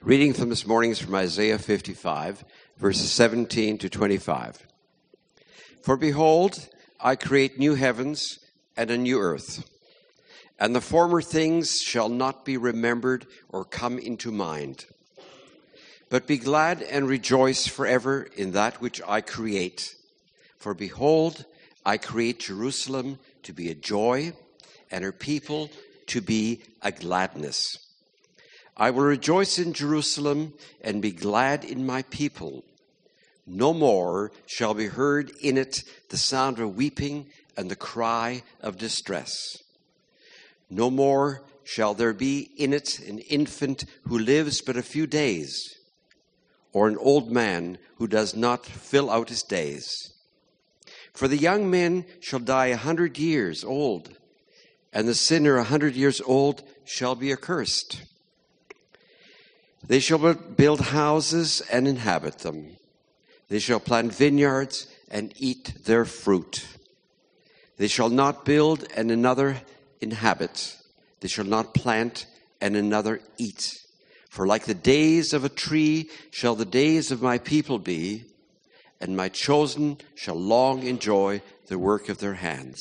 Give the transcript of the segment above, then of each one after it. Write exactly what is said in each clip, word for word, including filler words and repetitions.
Reading from this morning is from Isaiah fifty-five, verses seventeen to twenty-five. For behold, I create new heavens and a new earth, and the former things shall not be remembered or come into mind. But be glad and rejoice forever in that which I create. For behold, I create Jerusalem to be a joy, and her people to be a gladness. I will rejoice in Jerusalem and be glad in my people. No more shall be heard in it the sound of weeping and the cry of distress. No more shall there be in it an infant who lives but a few days, or an old man who does not fill out his days. For the young men shall die a hundred years old, and the sinner a hundred years old shall be accursed. They shall build houses and inhabit them. They shall plant vineyards and eat their fruit. They shall not build and another inhabit. They shall not plant and another eat. For like the days of a tree shall the days of my people be, and my chosen shall long enjoy the work of their hands.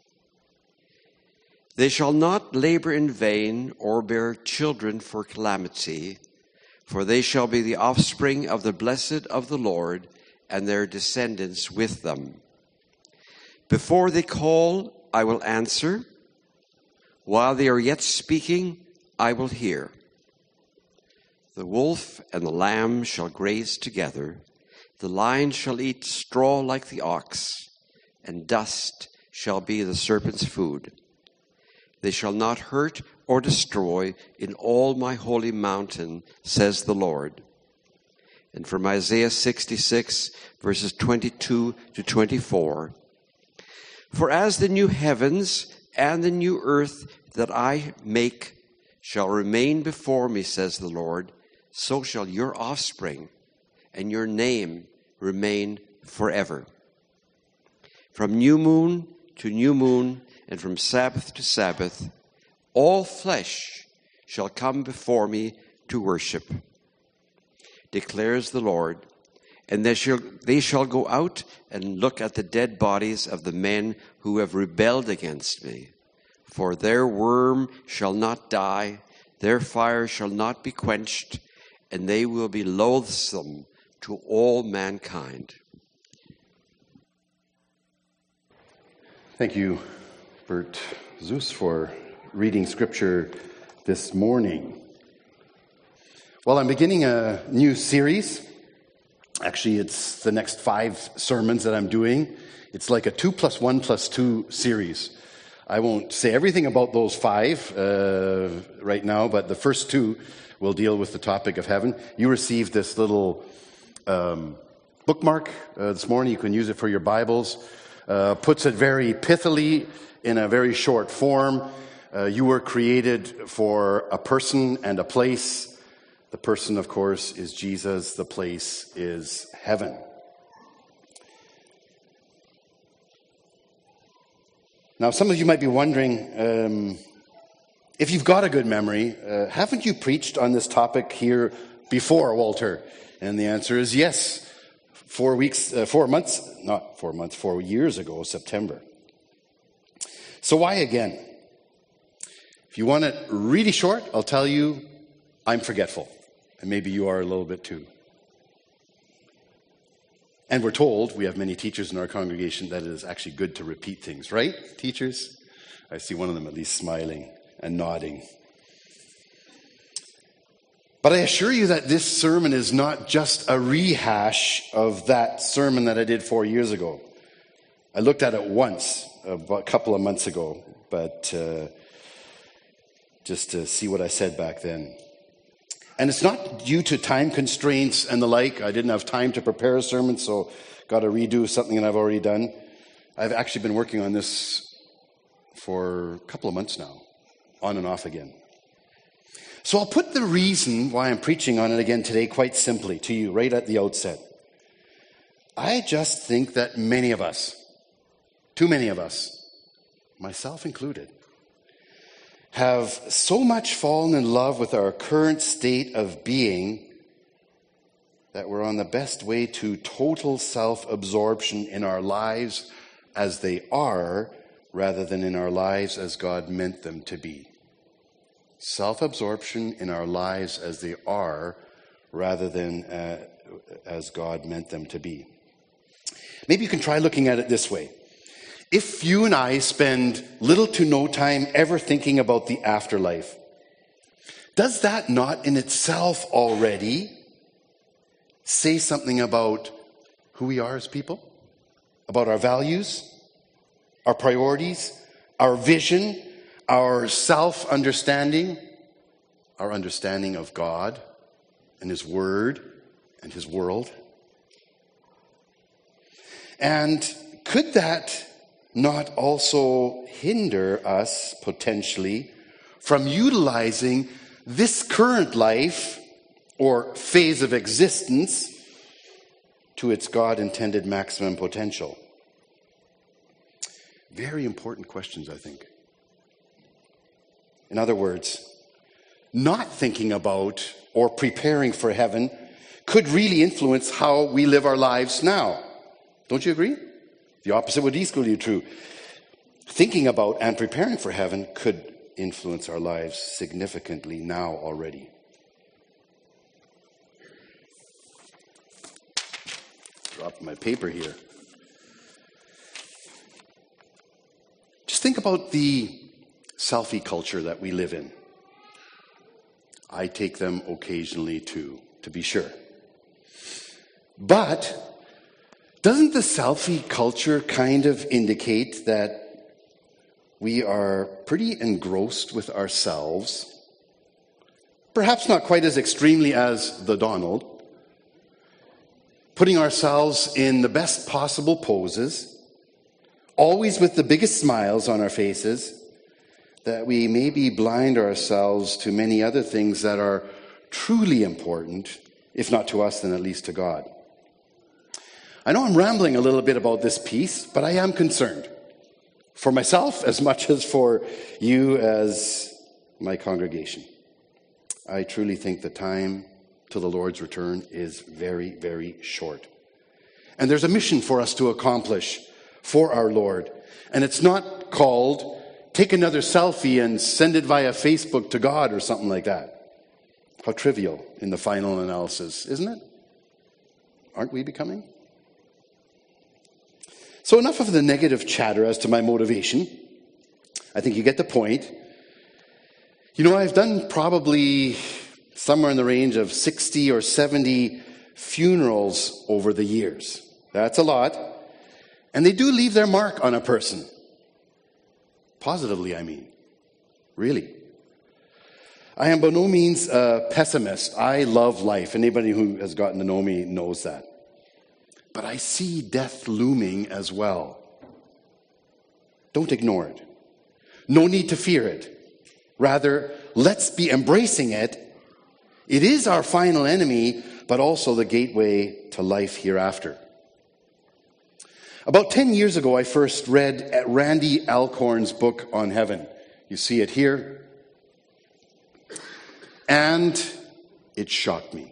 They shall not labor in vain or bear children for calamity, for they shall be the offspring of the blessed of the Lord, and their descendants with them. Before they call, I will answer. While they are yet speaking, I will hear. The wolf and the lamb shall graze together. The lion shall eat straw like the ox, and dust shall be the serpent's food. They shall not hurt or destroy in all my holy mountain, says the Lord. And from Isaiah sixty-six, verses twenty-two to twenty-four. For as the new heavens and the new earth that I make shall remain before me, says the Lord, so shall your offspring and your name remain forever. From new moon to new moon, and from Sabbath to Sabbath, all flesh shall come before me to worship, declares the Lord. And they shall, they shall go out and look at the dead bodies of the men who have rebelled against me. For their worm shall not die, their fire shall not be quenched, and they will be loathsome to all mankind. Thank you, Bert Zeus, for reading Scripture this morning. Well, I'm beginning a new series. Actually, it's the next five sermons that I'm doing. It's like a two plus one plus two series. I won't say everything about those five uh, right now, but the first two will deal with the topic of heaven. You received this little um, bookmark uh, this morning. You can use it for your Bibles. Uh, puts it very pithily in a very short form. Uh, you were created for a person and a place. The person, of course, is Jesus. The place is heaven. Now, some of you might be wondering, um, if you've got a good memory, uh, haven't you preached on this topic here before, Walter? And the answer is yes. Four weeks, uh, four months, not four months, four years ago, September. So why again? If you want it really short, I'll tell you, I'm forgetful. And maybe you are a little bit too. And we're told, we have many teachers in our congregation, that it is actually good to repeat things, right, teachers? I see one of them at least smiling and nodding. But I assure you that this sermon is not just a rehash of that sermon that I did four years ago. I looked at it once, a couple of months ago, but uh, just to see what I said back then. And it's not due to time constraints and the like. I didn't have time to prepare a sermon, so got to redo something that I've already done. I've actually been working on this for a couple of months now, on and off again. So I'll put the reason why I'm preaching on it again today quite simply to you right at the outset. I just think that many of us, too many of us, myself included, have so much fallen in love with our current state of being that we're on the best way to total self-absorption in our lives as they are, rather than in our lives as God meant them to be. Self-absorption in our lives as they are, rather than uh, as God meant them to be. Maybe you can try looking at it this way. If you and I spend little to no time ever thinking about the afterlife, does that not in itself already say something about who we are as people? About our values, our priorities, our vision, our self-understanding, our understanding of God and His Word and His world? And could that not also hinder us, potentially, from utilizing this current life or phase of existence to its God-intended maximum potential? Very important questions, I think. In other words, not thinking about or preparing for heaven could really influence how we live our lives now. Don't you agree? The opposite would equally be true. Thinking about and preparing for heaven could influence our lives significantly now already. Dropped my paper here. Just think about the selfie culture that we live in. I take them occasionally too, to be sure. But doesn't the selfie culture kind of indicate that we are pretty engrossed with ourselves? Perhaps not quite as extremely as the Donald. Putting ourselves in the best possible poses, always with the biggest smiles on our faces, that we maybe blind ourselves to many other things that are truly important, if not to us, then at least to God. I know I'm rambling a little bit about this piece, but I am concerned. For myself as much as for you as my congregation. I truly think the time to the Lord's return is very, very short. And there's a mission for us to accomplish for our Lord. And it's not called take another selfie and send it via Facebook to God or something like that. How trivial in the final analysis, isn't it? Aren't we becoming? So enough of the negative chatter as to my motivation. I think you get the point. You know, I've done probably somewhere in the range of sixty or seventy funerals over the years. That's a lot. And they do leave their mark on a person. Positively, I mean. Really. I am by no means a pessimist. I love life. Anybody who has gotten to know me knows that. But I see death looming as well. Don't ignore it. No need to fear it. Rather, let's be embracing it. It is our final enemy, but also the gateway to life hereafter. About ten years ago, I first read Randy Alcorn's book on heaven. You see it here. And it shocked me.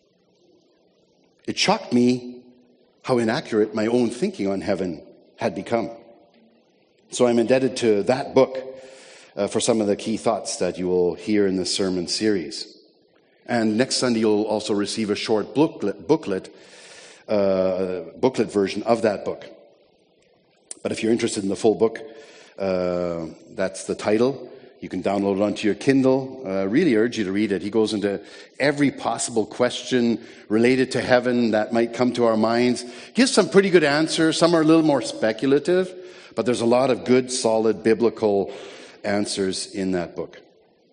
It shocked me how inaccurate my own thinking on heaven had become. So I'm indebted to that book uh, for some of the key thoughts that you will hear in this sermon series. And next Sunday you'll also receive a short booklet, booklet, uh, booklet version of that book. But if you're interested in the full book, uh, that's the title. You can download it onto your Kindle. I uh, really urge you to read it. He goes into every possible question related to heaven that might come to our minds. Gives some pretty good answers. Some are a little more speculative, but there's a lot of good, solid, biblical answers in that book.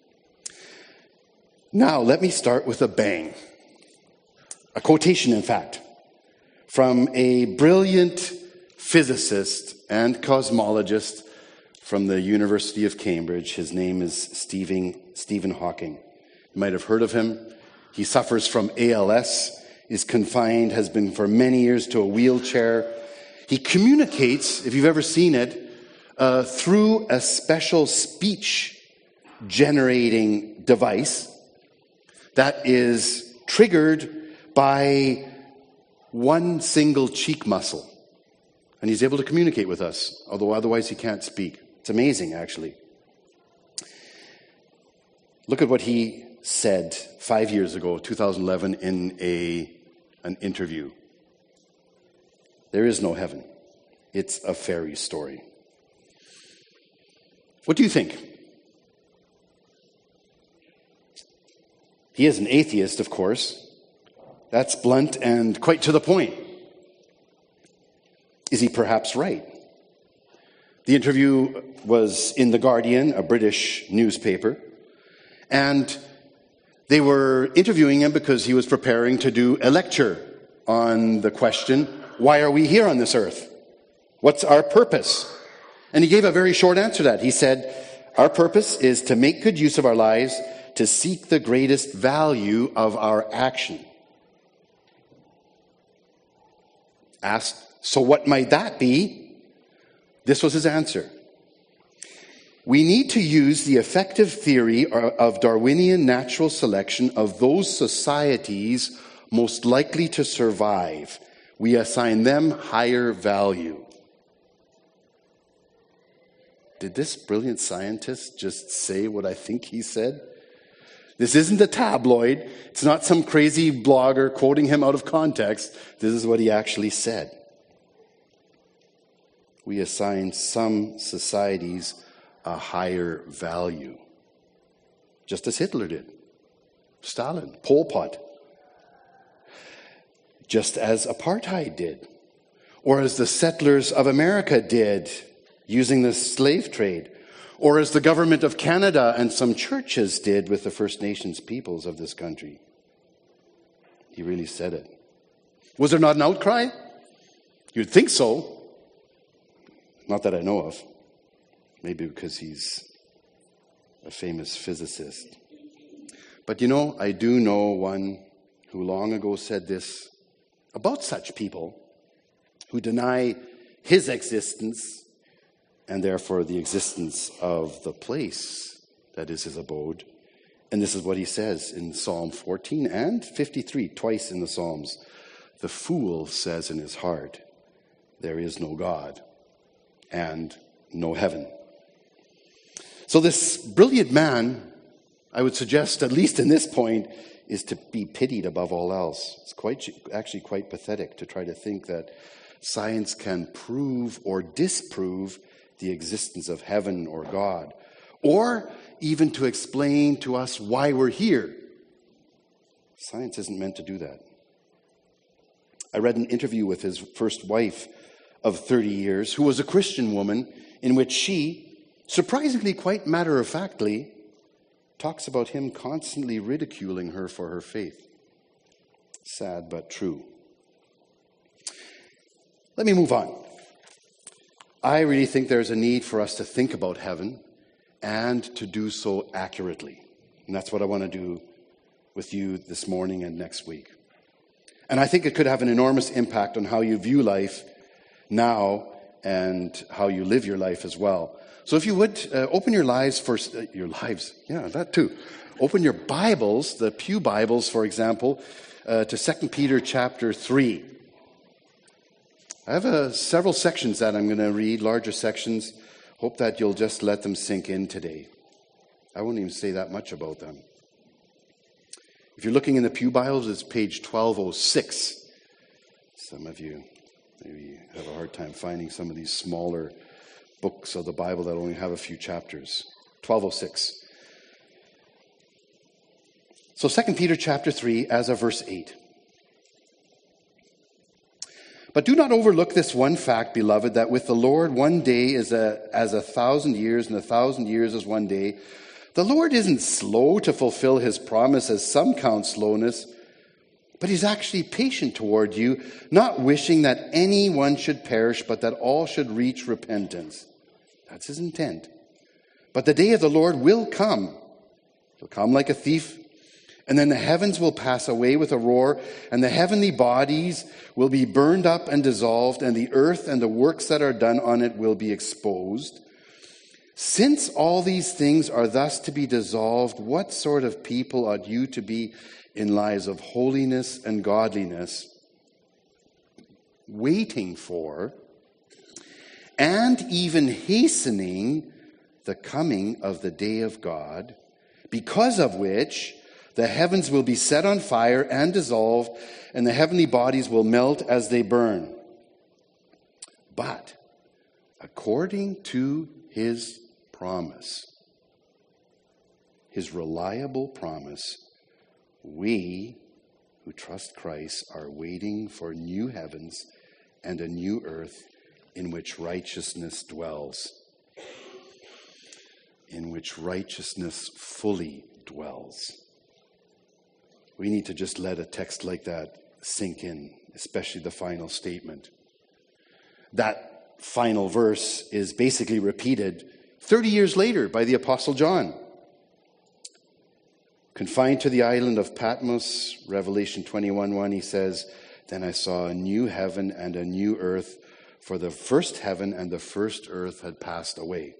Now, let me start with a bang. A quotation, in fact, from a brilliant physicist and cosmologist from the University of Cambridge. His name is Stephen, Stephen Hawking. You might have heard of him. He suffers from A L S, is confined, has been for many years to a wheelchair. He communicates, if you've ever seen it, uh, through a special speech generating device that is triggered by one single cheek muscle. And he's able to communicate with us, although otherwise he can't speak. It's amazing, actually. Look at what he said five years ago, two thousand eleven, in a, an interview. There is no heaven. It's a fairy story. What do you think? He is an atheist, of course. That's blunt and quite to the point. Is he perhaps right? The interview was in The Guardian, a British newspaper, and they were interviewing him because he was preparing to do a lecture on the question, why are we here on this earth? What's our purpose? And he gave a very short answer to that. He said, our purpose is to make good use of our lives, to seek the greatest value of our action. Asked, so what might that be? This was his answer. We need to use the effective theory of Darwinian natural selection of those societies most likely to survive. We assign them higher value. Did this brilliant scientist just say what I think he said? This isn't a tabloid. It's not some crazy blogger quoting him out of context. This is what he actually said. We assign some societies a higher value. Just as Hitler did. Stalin, Pol Pot. Just as apartheid did. Or as the settlers of America did, using the slave trade. Or as the government of Canada and some churches did with the First Nations peoples of this country. He really said it. Was there not an outcry? You'd think so. Not that I know of. Maybe because he's a famous physicist. But you know, I do know one who long ago said this about such people who deny his existence and therefore the existence of the place that is his abode. And this is what he says in Psalm fourteen and fifty-three, twice in the Psalms. The fool says in his heart, there is no God and no heaven. So this brilliant man, I would suggest, at least in this point, is to be pitied above all else. It's quite, actually quite pathetic to try to think that science can prove or disprove the existence of heaven or God, or even to explain to us why we're here. Science isn't meant to do that. I read an interview with his first wife of thirty years, who was a Christian woman, in which she, surprisingly quite matter-of-factly, talks about him constantly ridiculing her for her faith. Sad but true. Let me move on. I really think there's a need for us to think about heaven and to do so accurately. And that's what I want to do with you this morning and next week. And I think it could have an enormous impact on how you view life now and how you live your life as well. So if you would, uh, open your lives for, uh, your lives, yeah, that too. Open your Bibles, the Pew Bibles, for example, uh, to Second Peter chapter three. I have uh, several sections that I'm going to read, larger sections. Hope that you'll just let them sink in today. I won't even say that much about them. If you're looking in the Pew Bibles, it's page twelve oh six. Some of you maybe have a hard time finding some of these smaller books of the Bible that only have a few chapters. twelve oh six. So Second Peter chapter three, as of verse eight. But do not overlook this one fact, beloved, that with the Lord one day is a, as a thousand years, and a thousand years as one day. The Lord isn't slow to fulfill his promise, as some count slowness, but he's actually patient toward you, not wishing that anyone should perish, but that all should reach repentance. That's his intent. But the day of the Lord will come. It'll come like a thief. And then the heavens will pass away with a roar, and the heavenly bodies will be burned up and dissolved, and the earth and the works that are done on it will be exposed. Since all these things are thus to be dissolved, what sort of people ought you to be in lives of holiness and godliness, waiting for and even hastening the coming of the day of God, because of which the heavens will be set on fire and dissolved, and the heavenly bodies will melt as they burn. But according to his promise, his reliable promise, we who trust Christ are waiting for new heavens and a new earth in which righteousness dwells, in which righteousness fully dwells. We need to just let a text like that sink in, especially the final statement. That final verse is basically repeated thirty years later by the Apostle John. Confined to the island of Patmos, Revelation twenty-one one, he says, "Then I saw a new heaven and a new earth, for the first heaven and the first earth had passed away."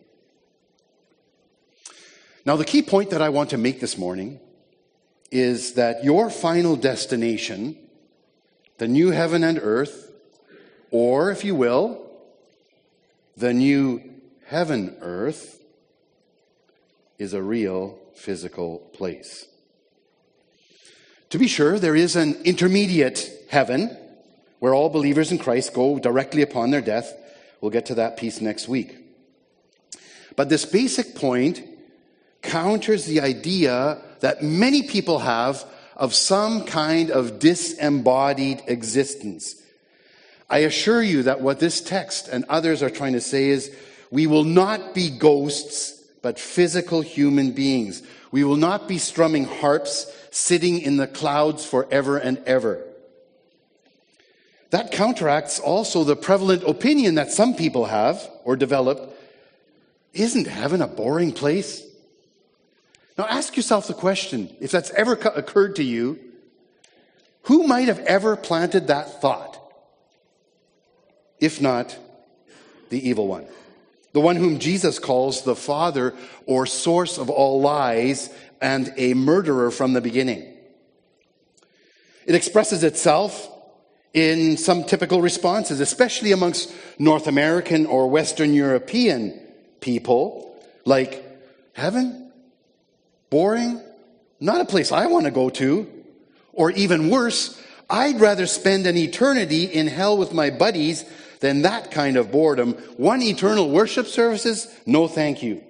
Now, the key point that I want to make this morning is that your final destination, the new heaven and earth, or, if you will, the new heaven earth, is a real physical place. To be sure, there is an intermediate heaven where all believers in Christ go directly upon their death. We'll get to that piece next week. But this basic point counters the idea that many people have of some kind of disembodied existence. I assure you that what this text and others are trying to say is, we will not be ghosts, but physical human beings. We will not be strumming harps, sitting in the clouds forever and ever. That counteracts also the prevalent opinion that some people have or developed. Isn't heaven a boring place? Now ask yourself the question, if that's ever occurred to you, who might have ever planted that thought? If not, the evil one. The one whom Jesus calls the father or source of all lies and a murderer from the beginning. It expresses itself in some typical responses, especially amongst North American or Western European people, like, heaven? Boring? Not a place I want to go to. Or even worse, I'd rather spend an eternity in hell with my buddies than that kind of boredom. One eternal worship services? No thank you.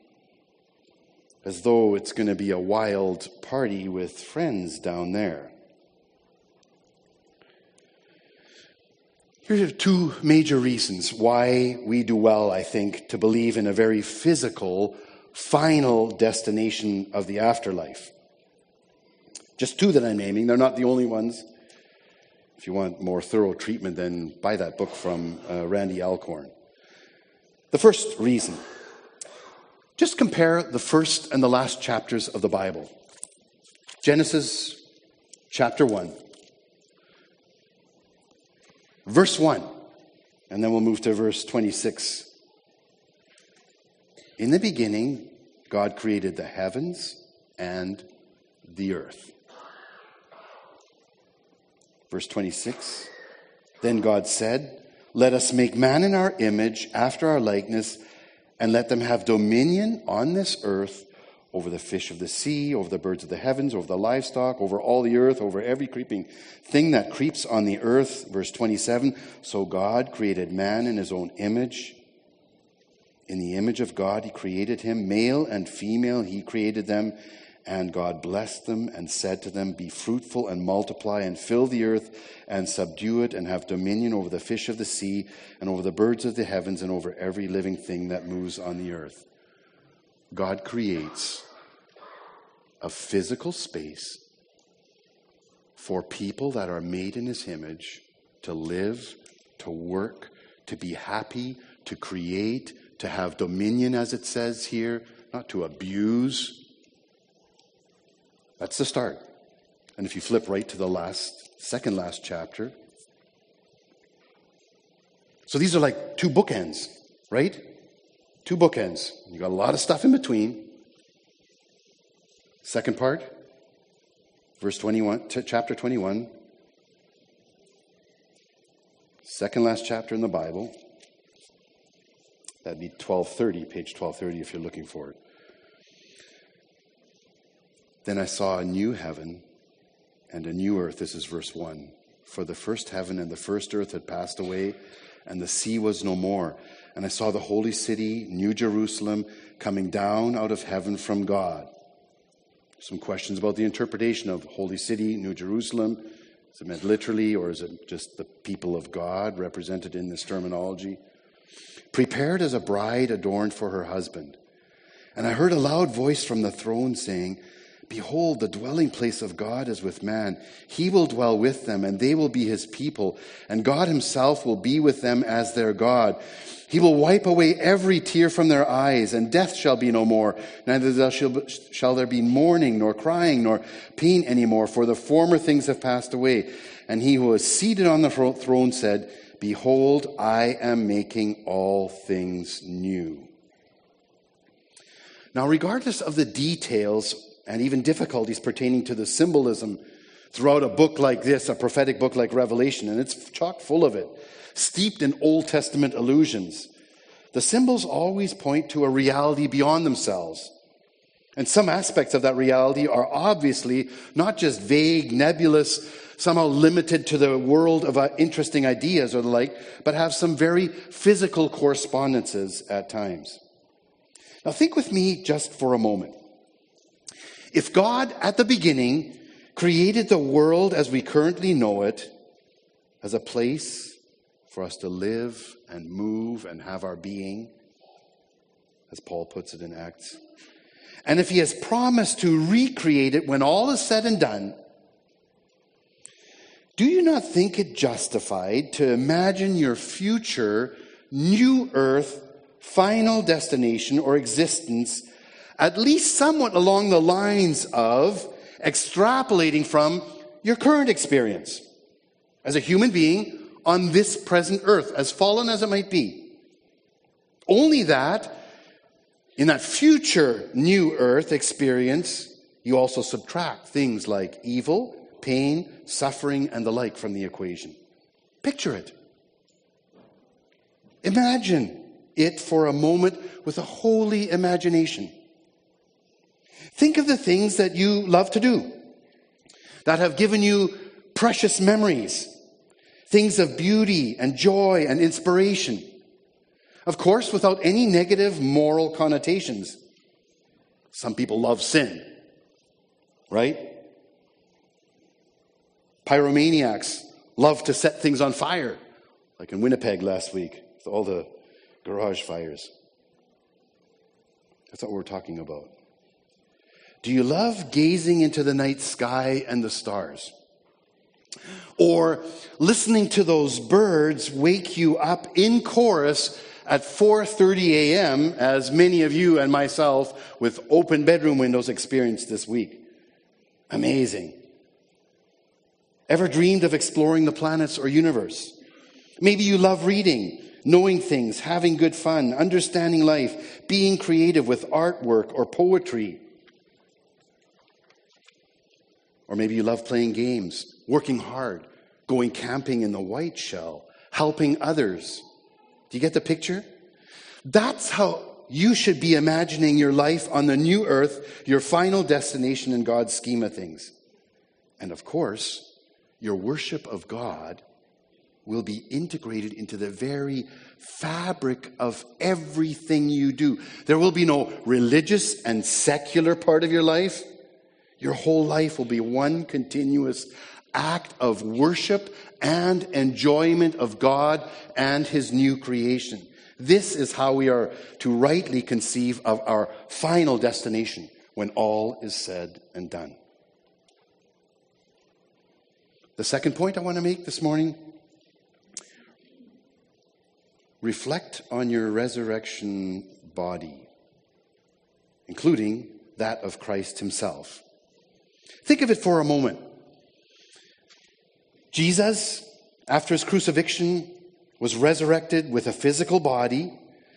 As though it's going to be a wild party with friends down there. Here are two major reasons why we do well, I think, to believe in a very physical, final destination of the afterlife. Just two that I'm naming. They're not the only ones. If you want more thorough treatment, then buy that book from uh, Randy Alcorn. The first reason. Just compare the first and the last chapters of the Bible. Genesis chapter one. Verse one. And then we'll move to verse twenty-six. In the beginning, God created the heavens and the earth. Verse twenty-six, then God said, "Let us make man in our image, after our likeness, and let them have dominion on this earth, over the fish of the sea, over the birds of the heavens, over the livestock, over all the earth, over every creeping thing that creeps on the earth." Verse twenty-seven, so God created man in his own image. In the image of God he created him, male and female he created them. And God blessed them and said to them, "Be fruitful and multiply and fill the earth and subdue it and have dominion over the fish of the sea and over the birds of the heavens and over every living thing that moves on the earth." God creates a physical space for people that are made in his image to live, to work, to be happy, to create, to have dominion, as it says here, not to abuse. That's the start. And if you flip right to the last, second last chapter. So these are like two bookends, right? Two bookends. You got a lot of stuff in between. Second part, verse twenty-one, chapter twenty-one. Second last chapter in the Bible. That'd be twelve thirty, page twelve thirty if you're looking for it. Then I saw a new heaven and a new earth. This is verse one. For the first heaven and the first earth had passed away, and the sea was no more. And I saw the holy city, New Jerusalem, coming down out of heaven from God. Some questions about the interpretation of holy city, New Jerusalem. Is it meant literally, or is it just the people of God represented in this terminology? Prepared as a bride adorned for her husband. And I heard a loud voice from the throne saying, Behold, the dwelling place of God is with man. He will dwell with them, and they will be his people. And God himself will be with them as their God. He will wipe away every tear from their eyes, and death shall be no more. Neither shall there be mourning, nor crying, nor pain anymore, for the former things have passed away. And he who was seated on the throne said, Behold, I am making all things new. Now, regardless of the details and even difficulties pertaining to the symbolism throughout a book like this, a prophetic book like Revelation, and it's chock full of it, steeped in Old Testament allusions, the symbols always point to a reality beyond themselves. And some aspects of that reality are obviously not just vague, nebulous, somehow limited to the world of uh, interesting ideas or the like, but have some very physical correspondences at times. Now think with me just for a moment. If God, at the beginning, created the world as we currently know it, as a place for us to live and move and have our being, as Paul puts it in Acts, and if he has promised to recreate it when all is said and done, do you not think it justified to imagine your future new earth final destination or existence at least somewhat along the lines of extrapolating from your current experience as a human being on this present earth, as fallen as it might be? Only that in that future new earth experience, you also subtract things like evil, pain, suffering, and the like from the equation. Picture it. Imagine it for a moment with a holy imagination. Think of the things that you love to do, that have given you precious memories, things of beauty and joy and inspiration. Of course, without any negative moral connotations. Some people love sin, right? Pyromaniacs love to set things on fire, like in Winnipeg last week, with all the garage fires. That's what we're talking about. Do you love gazing into the night sky and the stars? Or listening to those birds wake you up in chorus at four thirty a.m., as many of you and myself with open bedroom windows experienced this week? Amazing. Ever dreamed of exploring the planets or universe? Maybe you love reading, knowing things, having good fun, understanding life, being creative with artwork or poetry. Or maybe you love playing games, working hard, going camping in the White Shell, helping others. Do you get the picture? That's how you should be imagining your life on the new earth, your final destination in God's scheme of things. And of course, your worship of God will be integrated into the very fabric of everything you do. There will be no religious and secular part of your life. Your whole life will be one continuous act of worship and enjoyment of God and his new creation. This is how we are to rightly conceive of our final destination when all is said and done. The second point I want to make this morning: reflect on your resurrection body, including that of Christ himself. Think of it for a moment. Jesus, after his crucifixion, was resurrected with a physical body,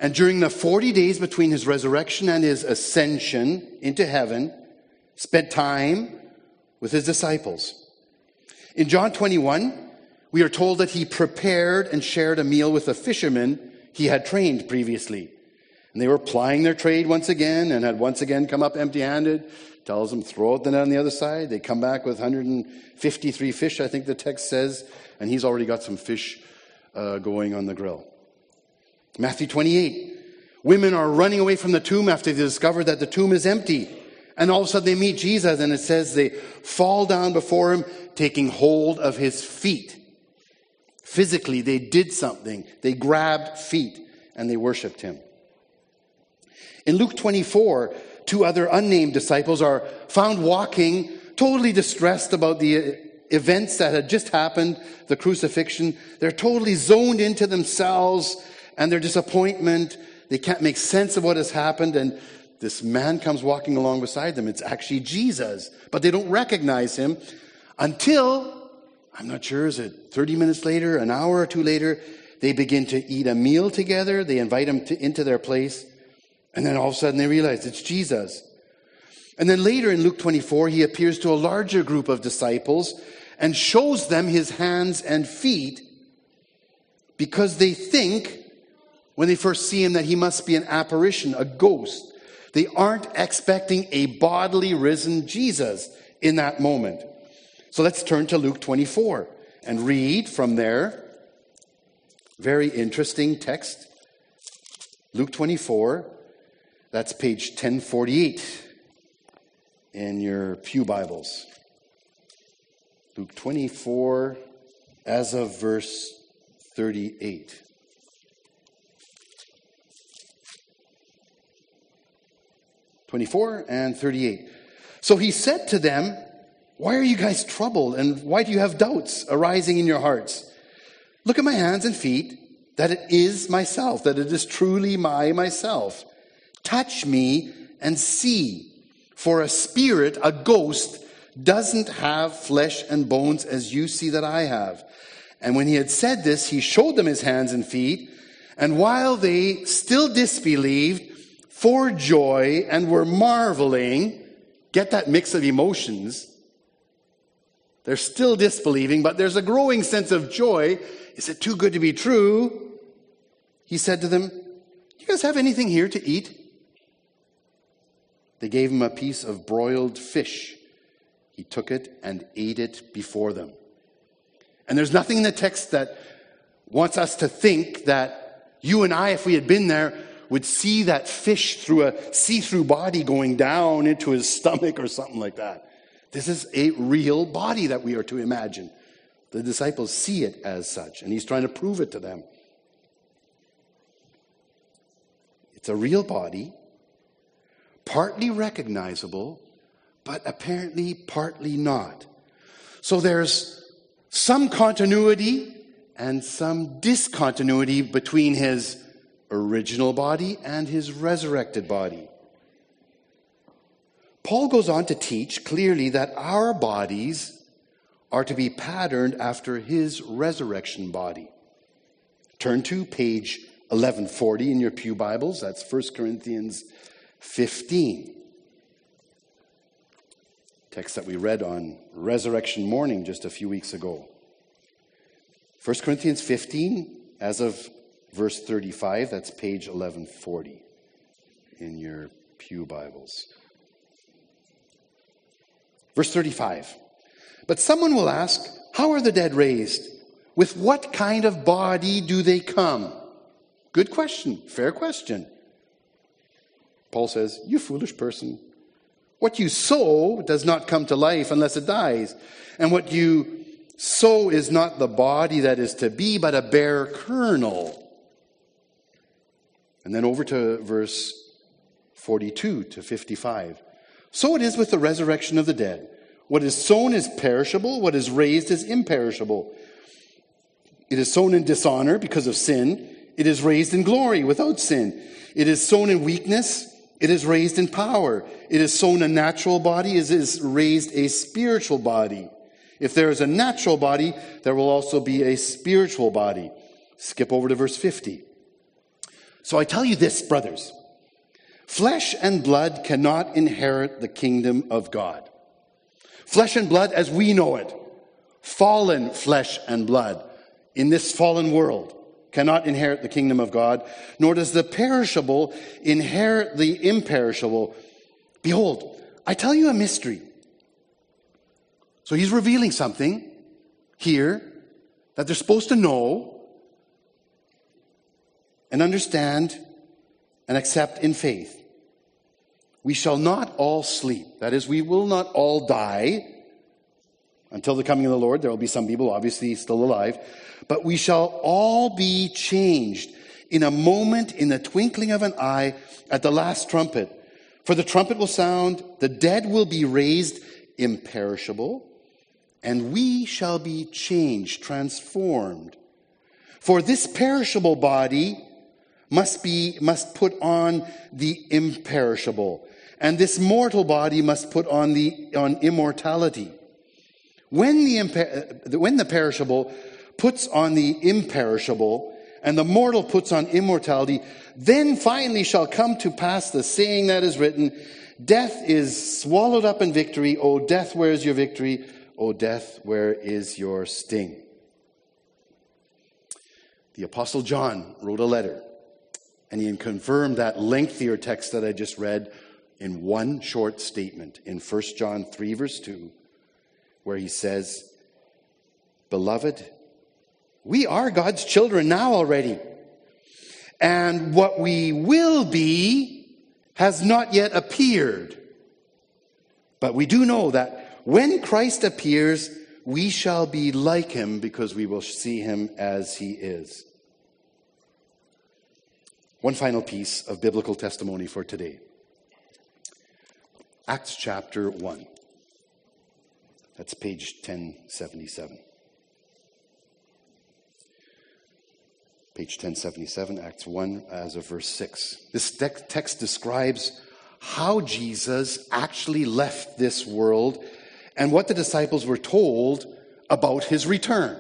And during the forty days between his resurrection and his ascension into heaven, spent time with his disciples. In John twenty-one, we are told that he prepared and shared a meal with the fishermen he had trained previously. And they were plying their trade once again and had once again come up empty-handed. Tells them, throw out the net on the other side. They come back with one hundred fifty-three fish, I think the text says. And he's already got some fish uh, going on the grill. Matthew twenty-eight. Women are running away from the tomb after they discover that the tomb is empty. And all of a sudden they meet Jesus, and it says they fall down before him, taking hold of his feet. Physically, they did something. They grabbed feet, and they worshipped him. In Luke twenty-four, two other unnamed disciples are found walking, totally distressed about the events that had just happened, the crucifixion. They're totally zoned into themselves and their disappointment. They can't make sense of what has happened, and this man comes walking along beside them. It's actually Jesus, but they don't recognize him until, I'm not sure, is it thirty minutes later, an hour or two later, they begin to eat a meal together. They invite him to, into their place, and then all of a sudden they realize it's Jesus. And then later in Luke twenty-four, he appears to a larger group of disciples and shows them his hands and feet, because they think, when they first see him, that he must be an apparition, a ghost. They aren't expecting a bodily risen Jesus in that moment. So let's turn to Luke twenty-four and read from there. Very interesting text. Luke twenty-four, that's page ten forty-eight in your pew Bibles. Luke twenty-four, as of verse thirty-eight. twenty-four and thirty-eight. So he said to them, why are you guys troubled, and why do you have doubts arising in your hearts? Look at my hands and feet, that it is myself, that it is truly my myself. Touch me and see, for a spirit, a ghost, doesn't have flesh and bones as you see that I have. And when he had said this, he showed them his hands and feet, and while they still disbelieved, for joy, and were marveling, get that mix of emotions. They're still disbelieving, but there's a growing sense of joy. Is it too good to be true? He said to them, you guys have anything here to eat? They gave him a piece of broiled fish. He took it and ate it before them. And there's nothing in the text that wants us to think that you and I, if we had been there, would see that fish through a see-through body going down into his stomach or something like that. This is a real body that we are to imagine. The disciples see it as such, and he's trying to prove it to them. It's a real body, partly recognizable, but apparently partly not. So there's some continuity and some discontinuity between his original body and his resurrected body. Paul goes on to teach clearly that our bodies are to be patterned after his resurrection body. Turn to page eleven forty in your pew Bibles. That's First Corinthians fifteen. Text that we read on resurrection morning just a few weeks ago. First Corinthians fifteen, as of verse thirty-five, that's page eleven forty in your pew Bibles. Verse thirty-five. But someone will ask, how are the dead raised? With what kind of body do they come? Good question. Fair question. Paul says, you foolish person. What you sow does not come to life unless it dies. And what you sow is not the body that is to be, but a bare kernel. And then over to verse forty-two to fifty-five. So it is with the resurrection of the dead. What is sown is perishable. What is raised is imperishable. It is sown in dishonor because of sin. It is raised in glory without sin. It is sown in weakness. It is raised in power. It is sown a natural body. It is raised a spiritual body. If there is a natural body, there will also be a spiritual body. Skip over to verse fifty. So I tell you this, brothers. Flesh and blood cannot inherit the kingdom of God. Flesh and blood as we know it, fallen flesh and blood in this fallen world, cannot inherit the kingdom of God, nor does the perishable inherit the imperishable. Behold, I tell you a mystery. So he's revealing something here that they're supposed to know and understand and accept in faith. We shall not all sleep. That is, we will not all die until the coming of the Lord. There will be some people obviously still alive. But we shall all be changed in a moment, in the twinkling of an eye, at the last trumpet. For the trumpet will sound, the dead will be raised imperishable, and we shall be changed, transformed. For this perishable body must be must put on the imperishable, and this mortal body must put on the on immortality. When the imper- when the perishable puts on the imperishable, and the mortal puts on immortality, then finally shall come to pass the saying that is written, death is swallowed up in victory. O death, where is your victory? O death, where is your sting? The Apostle John wrote a letter, and he confirmed that lengthier text that I just read in one short statement in First John three, verse two, where he says, Beloved, we are God's children now already, and what we will be has not yet appeared. But we do know that when Christ appears, we shall be like him because we will see him as he is. One final piece of biblical testimony for today. Acts chapter one. That's page ten seventy-seven. Page ten seventy-seven, Acts one, as of verse six. This text describes how Jesus actually left this world and what the disciples were told about his return.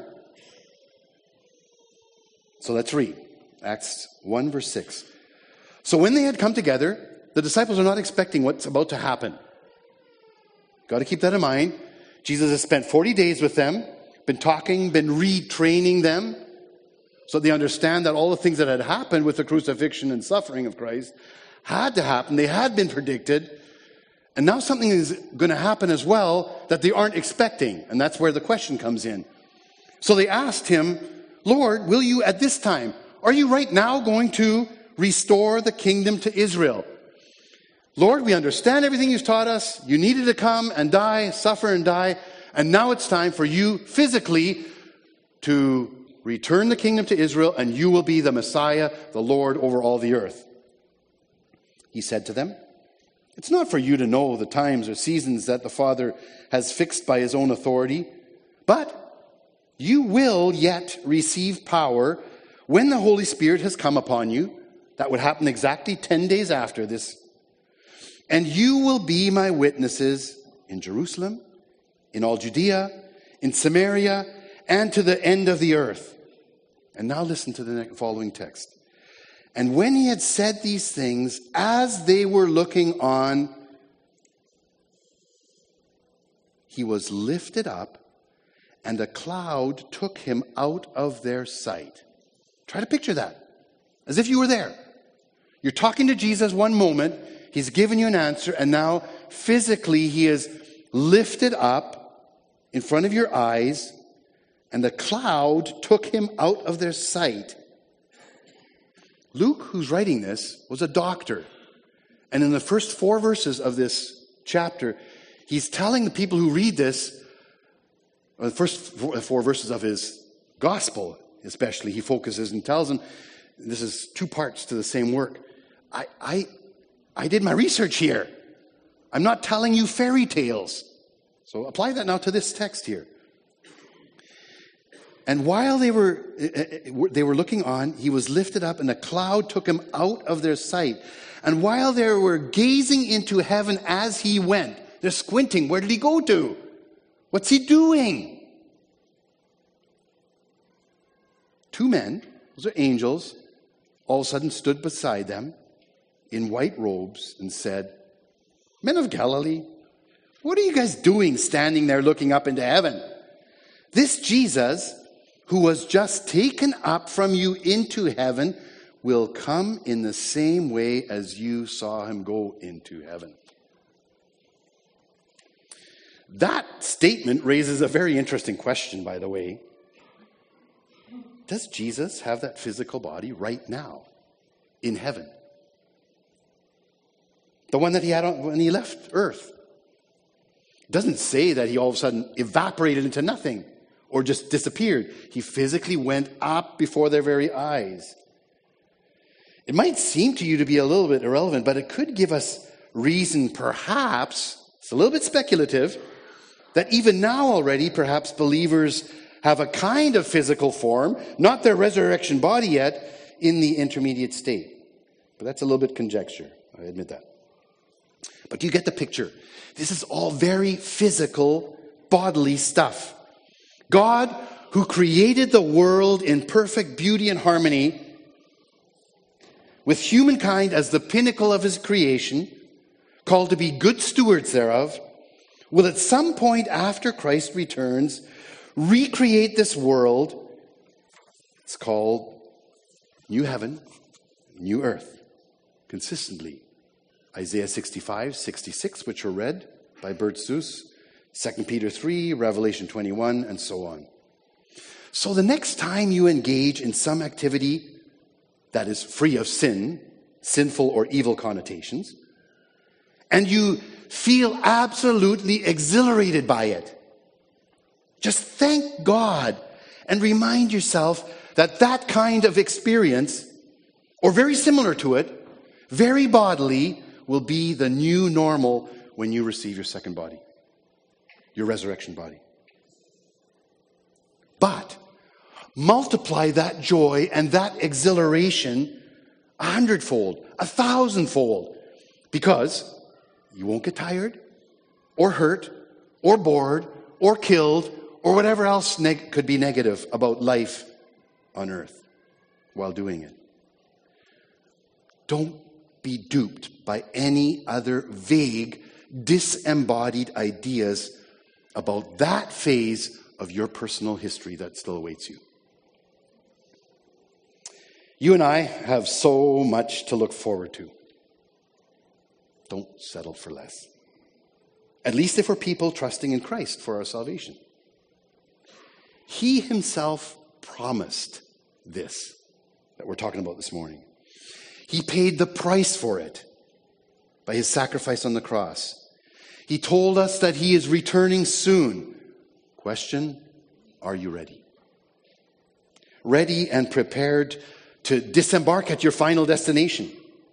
So let's read. Acts one, verse six. So when they had come together, the disciples are not expecting what's about to happen. Got to keep that in mind. Jesus has spent forty days with them, been talking, been retraining them, so they understand that all the things that had happened with the crucifixion and suffering of Christ had to happen. They had been predicted. And now something is going to happen as well that they aren't expecting. And that's where the question comes in. So they asked him, Lord, will you at this time, are you right now going to restore the kingdom to Israel? Lord, we understand everything you've taught us. You needed to come and die, suffer and die. And now it's time for you physically to return the kingdom to Israel, and you will be the Messiah, the Lord over all the earth. He said to them, it's not for you to know the times or seasons that the Father has fixed by his own authority, but you will yet receive power when the Holy Spirit has come upon you. That would happen exactly ten days after this. And you will be my witnesses in Jerusalem, in all Judea, in Samaria, and to the end of the earth. And now listen to the following text. And when he had said these things, as they were looking on, he was lifted up, and a cloud took him out of their sight. Try to picture that, as if you were there. You're talking to Jesus one moment, he's given you an answer, and now physically he is lifted up in front of your eyes, and the cloud took him out of their sight. Luke, who's writing this, was a doctor. And in the first four verses of this chapter, he's telling the people who read this, or the first four, four verses of his gospel especially, he focuses and tells them, this is two parts to the same work. I, I, I did my research here. I'm not telling you fairy tales. So apply that now to this text here. And while they were they were looking on, he was lifted up, and a cloud took him out of their sight. And while they were gazing into heaven as he went, they're squinting. Where did he go to? What's he doing? Two men, those are angels, all of a sudden stood beside them in white robes and said, "Men of Galilee, what are you guys doing standing there looking up into heaven? This Jesus, who was just taken up from you into heaven, will come in the same way as you saw him go into heaven." That statement raises a very interesting question, by the way. Does Jesus have that physical body right now in heaven? The one that he had when he left earth. It doesn't say that he all of a sudden evaporated into nothing or just disappeared. He physically went up before their very eyes. It might seem to you to be a little bit irrelevant, but it could give us reason, perhaps, it's a little bit speculative, that even now already perhaps believers have a kind of physical form, not their resurrection body yet, in the intermediate state. But that's a little bit conjecture, I admit that. But you get the picture. This is all very physical, bodily stuff. God, who created the world in perfect beauty and harmony, with humankind as the pinnacle of his creation, called to be good stewards thereof, will at some point after Christ returns recreate this world. It's called new heaven, new earth, consistently. Isaiah sixty-five, sixty-six, which were read by Bert Zeus, Second Peter three, Revelation twenty-one, and so on. So the next time you engage in some activity that is free of sin, sinful or evil connotations, and you feel absolutely exhilarated by it, just thank God and remind yourself that that kind of experience, or very similar to it, very bodily, will be the new normal when you receive your second body, your resurrection body. But multiply that joy and that exhilaration a hundredfold, a thousandfold, because you won't get tired or hurt or bored or killed or whatever else neg- could be negative about life on earth while doing it. Don't be duped by any other vague, disembodied ideas about that phase of your personal history that still awaits you. You and I have so much to look forward to. Don't settle for less. At least if we're people trusting in Christ for our salvation. He himself promised this that we're talking about this morning. He paid the price for it by his sacrifice on the cross. He told us that he is returning soon. Question, are you ready? Ready and prepared to disembark at your final destination?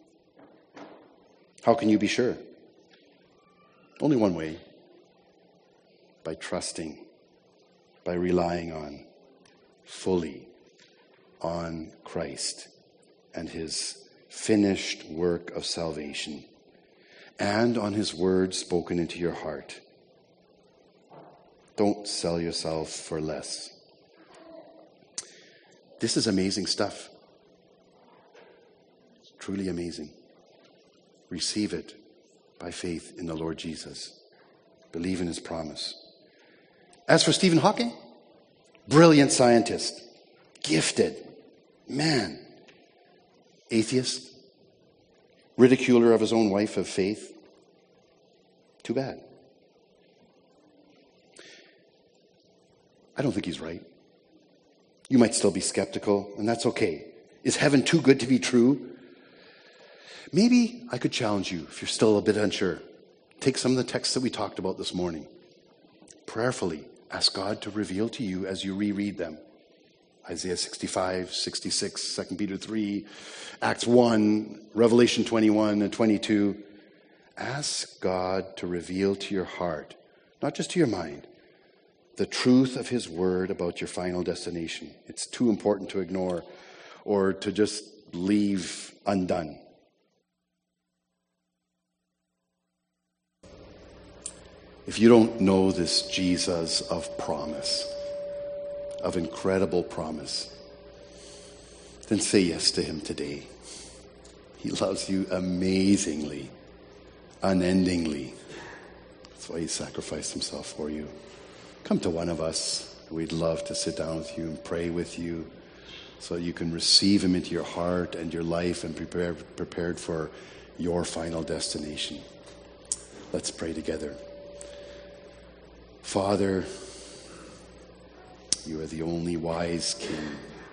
How can you be sure? Only one way. By trusting, by relying on, fully on Christ and his finished work of salvation, and on his word spoken into your heart. Don't sell yourself for less. This is amazing stuff. It's truly amazing. Receive it by faith in the Lord Jesus. Believe in his promise. As for Stephen Hawking, brilliant scientist, gifted, man, atheist, ridiculer of his own wife of faith. Too bad. I don't think he's right. You might still be skeptical, and that's okay. Is heaven too good to be true? Maybe I could challenge you, if you're still a bit unsure. Take some of the texts that we talked about this morning. Prayerfully ask God to reveal to you as you reread them. Isaiah sixty-five, sixty-six, Second Peter three, Acts one, Revelation twenty-one and twenty-two. Ask God to reveal to your heart, not just to your mind, the truth of his word about your final destination. It's too important to ignore or to just leave undone. If you don't know this Jesus of promise, of incredible promise, then say yes to him today. He loves you amazingly, unendingly. That's why he sacrificed himself for you. Come to one of us. We'd love to sit down with you and pray with you so you can receive him into your heart and your life and prepare prepared for your final destination. Let's pray together. Father, you are the only wise King.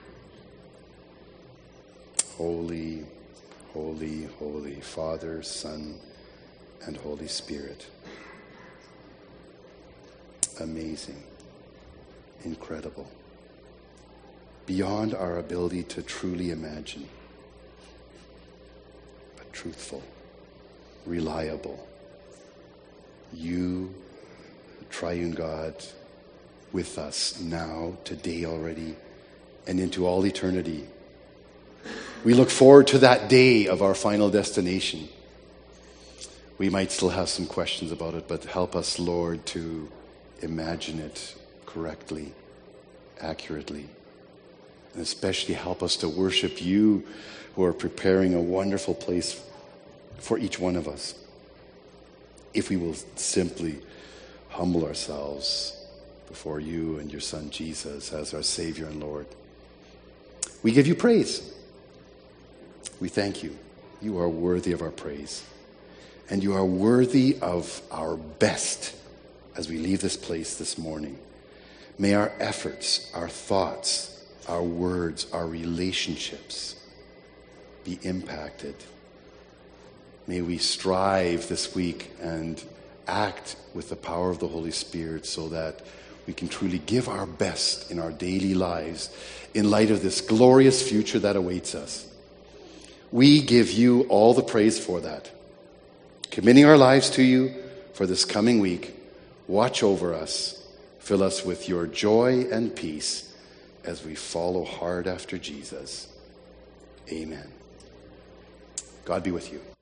Holy, holy, holy, Father, Son, and Holy Spirit. Amazing, incredible, beyond our ability to truly imagine, but truthful, reliable. You, the triune God, with us now, today already, and into all eternity. We look forward to that day of our final destination. We might still have some questions about it, but help us, Lord, to imagine it correctly, accurately, and especially help us to worship you, who are preparing a wonderful place for each one of us. If we will simply humble ourselves before you and your Son Jesus as our Savior and Lord. We give you praise. We thank you. You are worthy of our praise. And you are worthy of our best as we leave this place this morning. May our efforts, our thoughts, our words, our relationships be impacted. May we strive this week and act with the power of the Holy Spirit so that we can truly give our best in our daily lives in light of this glorious future that awaits us. We give you all the praise for that. Committing our lives to you for this coming week, watch over us, fill us with your joy and peace as we follow hard after Jesus. Amen. God be with you.